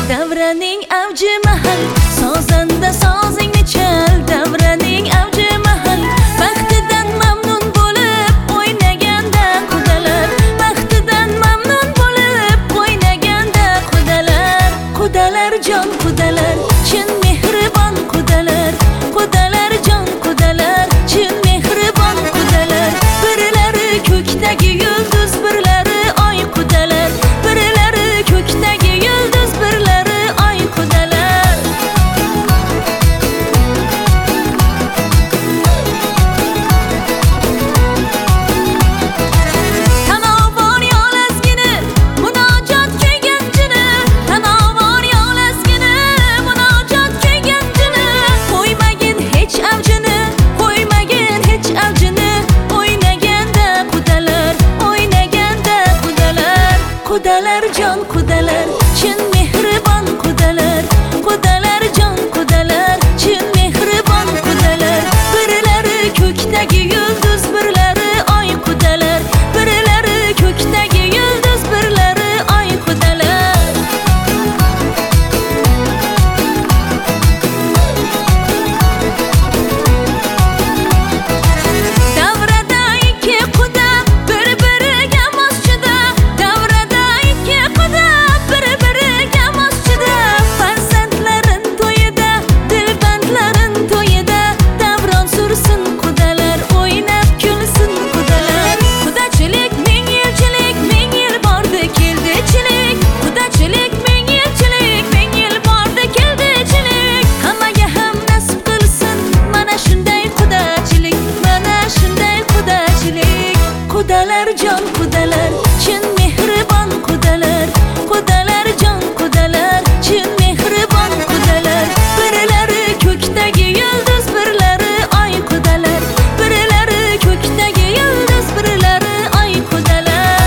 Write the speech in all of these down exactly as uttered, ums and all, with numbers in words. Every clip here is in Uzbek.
Davraning avji mahal, sozanda sozingni chal. Davraning avji mahal, baxtidan mamnun bo'lib o'ynaganda qudalar. Baxtidan mamnun bo'lib o'ynaganda qudalar. Qudalar jon qudalar, chin mehribon qudalar. Qudalar jon qudalar, chin mehribon qudalar. Birlari ko'kdagi yulduz, birlari oy qudalar. Birlari ko'kdagi yulduz, birlari oy qudalar. Tanovor yolazgini, munojot kuyganchini. Tanovor yolazgini, munojot kuyganchini. Qo'ymagin hech avjini, qo'ymagin hech avjini. O'ynaganda qudalar, o'ynaganda qudalar. Qudalar jon qudalar, chin mehribon qudalar. Qudalar jon qudalar, chin mehribon qudalar. Birlari ko'kdagi yulduz, birlari oy qudalar. Birlari ko'kdagi yulduz, birlari oy qudalar. Davrada ikki quda bir-biriga moschida. Davrada ikki quda bir-biriga moschida. Farzandlarin to'yida, dilbandlarin to'yida. Davron sursin qudalar, o'ynab kulsin qudalar. Qudachilik ming yilchilik, ming yil bordi keldichilik. Qudachilik ming yilchilik, ming yil bordi keldichilik. Hammaga ham nasib qilsin mana shunday qudachilik, mana shunday qudachilik. Qudalar jon qudalar, chin mehribon qudalar. Qudalar jon qudalar, chin mehribon qudalar. Birlari ko'kdagi yulduz, birlari oy qudalar. Birlari ko'kdagi yulduz, birlari oy qudalar.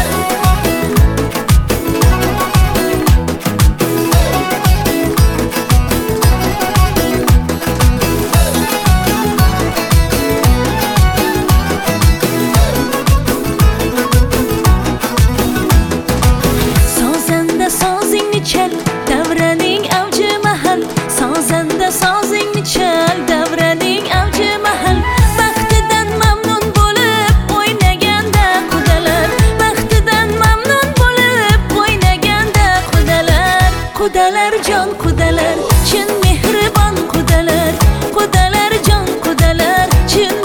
Sozanda sozingni chal, davraning avji mahal. Sozanda sozingni chal, davraning avji mahal. Baxtidan mamnun bo'lib o'ynaganda qudalar. Baxtidan mamnun bo'lib o'ynaganda qudalar. Qudalar jon qudalar, chin mehribon qudalar. Qudalar jon qudalar, chin